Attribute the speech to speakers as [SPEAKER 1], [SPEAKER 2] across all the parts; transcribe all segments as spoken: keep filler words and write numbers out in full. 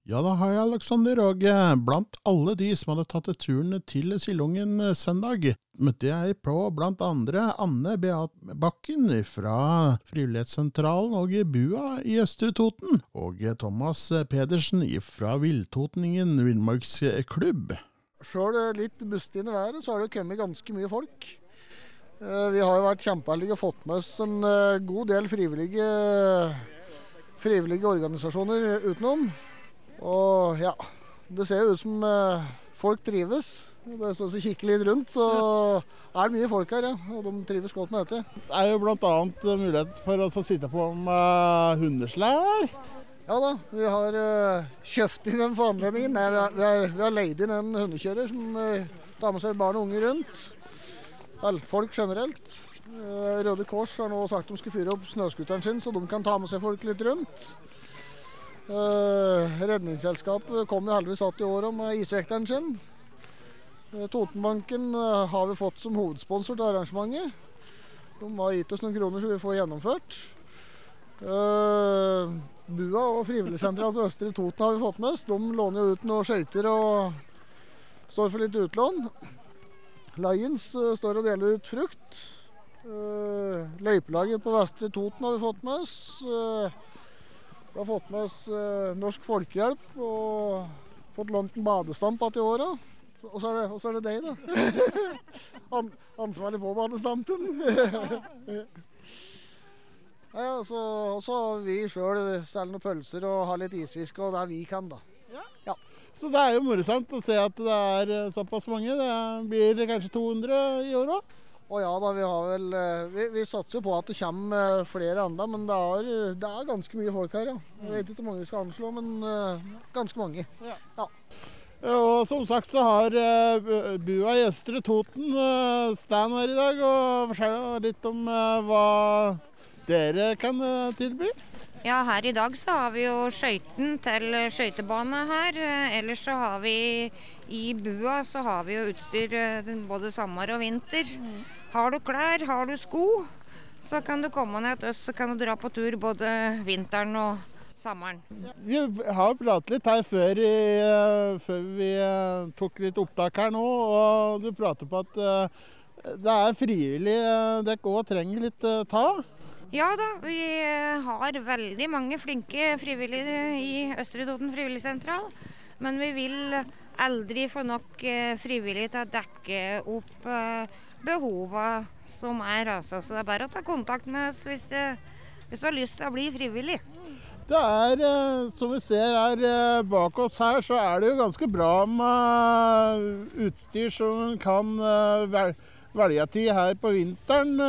[SPEAKER 1] Ja, da har jeg Alexander, og eh, blant alle de som hadde tatt turen til Sildungen eh, søndag, møtte jeg på blant andre Anne Beat Bakken fra Frivillighetssentralen og Bua i Østre Toten, og eh, Thomas Pedersen fra Villtotningen Villmarksklubb.
[SPEAKER 2] Selv litt bustende været, så har det kommet ganske mye folk. Eh, Vi har jo vært kjempeheldige og fått med oss en eh, god del frivillige, frivillige organisasjoner utenom. Og ja, det ser jo ut som eh, folk trives. Bare så å kikke litt rundt, så er det mye folk her, ja. Og de trives godt med dette.
[SPEAKER 1] Det er jo blant annet mulighet for oss å sitte på med hundeslær.
[SPEAKER 2] Ja da, vi har uh, kjøpt inn en for anledningen. Nei, vi har, vi, har, vi har leid inn en hundekjører som uh, tar med seg barn og unge rundt. Vel, folk generelt. Uh, Røde Kors har nå sagt de skal fyre opp snøskuteren sin, så de kan ta med seg folk litt rundt. Uh, redningsselskapet kom jo heldigvis att i år med isvekteren sin. Uh, Totenbanken uh, har vi fått som hovedsponsor til arrangementet. De har gitt oss noen kroner så vi får gjennomført. Uh, Bua og Frivillighetssentralen på Østre Toten har vi fått med oss. De låner jo ut noen skøyter og står for litt utlån. Lions uh, står og deler ut frukt. Uh, Løypelaget på Vestre Toten har vi fått med oss. Uh, Vi har fått med oss eh, Norsk Folkehjelp og fått lånt en badestamp til året. Og så er det, og så er det deg, da. An, ansvarlig på badestampen. Ja, så, og så har vi selv selger noen pølser og har litt isfiske, og det vi kan, da.
[SPEAKER 1] Ja.
[SPEAKER 2] Ja.
[SPEAKER 1] Så det er jo morsomt å se at det er eh, såpass mange. Det blir kanskje to hundre i år også.
[SPEAKER 2] Og ja da, vi har vel Vi, vi satser på at det kommer flere enda, men det er, det er ganske mye folk her, ja. Jeg vet ikke hvor mange vi skal anslå, men uh, ganske mange.
[SPEAKER 1] Ja.
[SPEAKER 2] Ja.
[SPEAKER 1] Og som sagt så har uh, Bua i Østre Toten uh, stand her i dag, og fortell litt om uh, hva dere kan uh, tilby.
[SPEAKER 3] Ja, her i dag så har vi jo skøyten til skøytebane her. Ellers så har vi i Bua så har vi jo utstyr både sommer og vinter. Har du klær, har du sko, så kan du komme ned til oss, så kan du dra på tur både vinteren og sommeren.
[SPEAKER 1] Vi har pratet litt her før, i, uh, før vi uh, tok litt opptak her nå, og du prater på at uh, det er frivillig, uh, dere også trenger litt uh, ta.
[SPEAKER 3] Ja da, vi har veldig mange flinke frivillige i Østre Toten Frivillighetsentral, men vi vil aldri få nok frivillige til å dekke opp behovet som er. Altså. Så det er bare å ta kontakt med oss hvis, det, hvis du har lyst til å bli frivillig.
[SPEAKER 1] Det er, som vi ser her bak oss her, så er det jo ganske bra med utstyr som man kan velge til her på vinteren,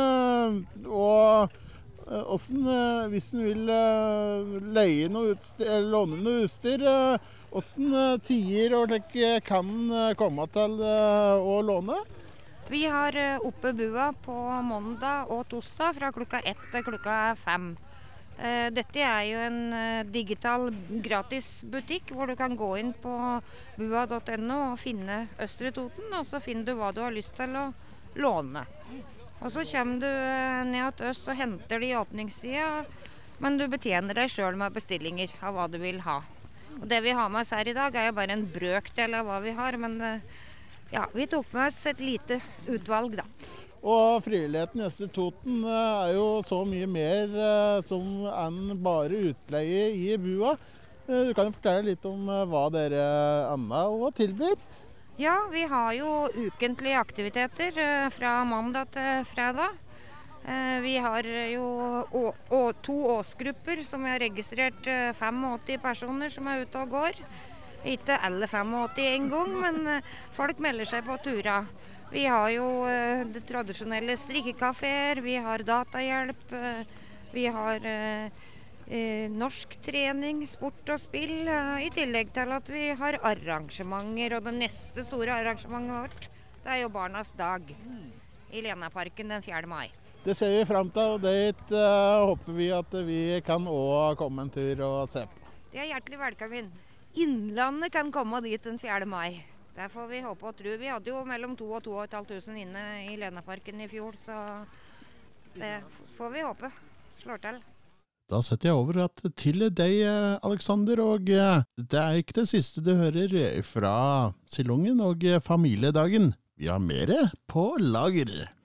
[SPEAKER 1] og Hvordan, hvis en vil leie noe utstyr, eller låne noe utstyr, hvordan tider og like kan komme til å låne?
[SPEAKER 3] Vi har oppe Bua på mandag og torsdag fra klokka ett til klokka fem. Dette er jo en digital gratisbutikk hvor du kan gå inn på bua punktum no og finne Østre Toten, og så finner du hva du har lyst til å låne. Og så kommer du ned til oss og henter det i åpningstida, men du betjener deg selv med bestillinger av hva du vil ha. Og det vi har med oss her i dag er jo bare en brøkdel av hva vi har, men ja, vi tok med oss et lite utvalg da.
[SPEAKER 1] Og frivilligheten i Østre Toten er jo så mye mer som enn bare utleie i Bua. Du kan jo fortelle litt om hva dere Anna og tilbyr.
[SPEAKER 3] Ja, vi har jo ukentlige aktiviteter fra mandag til fredag. Vi har jo å, å, to årsgrupper som vi har registrert åttifem personer som er ute og går. Ikke alle åttifem en gang, men folk melder seg på turer. Vi har jo det tradisjonelle strikkekaféer, vi har datahjelp, vi har Eh, norsk trening, sport og spill, eh, i tillegg til at vi har arrangementer, og det neste store arrangementet vårt, det er jo Barnas dag i Lenaparken den fjerde mai.
[SPEAKER 1] Det ser vi frem til, og dit uh, håper vi at vi kan også komme en tur og se på.
[SPEAKER 3] Det er hjertelig velkommen. Innlandet kan komme dit den fjerde mai. Der får vi håpe og tro. Vi hadde jo mellom to og to og et halvt tusen inne i Lenaparken i fjor, så det får vi håpe slår til.
[SPEAKER 1] Da setter jeg over at til deg, Alexander, og eh, det er ikke det siste du hører fra Silungen og familiedagen. Vi har mere på lager.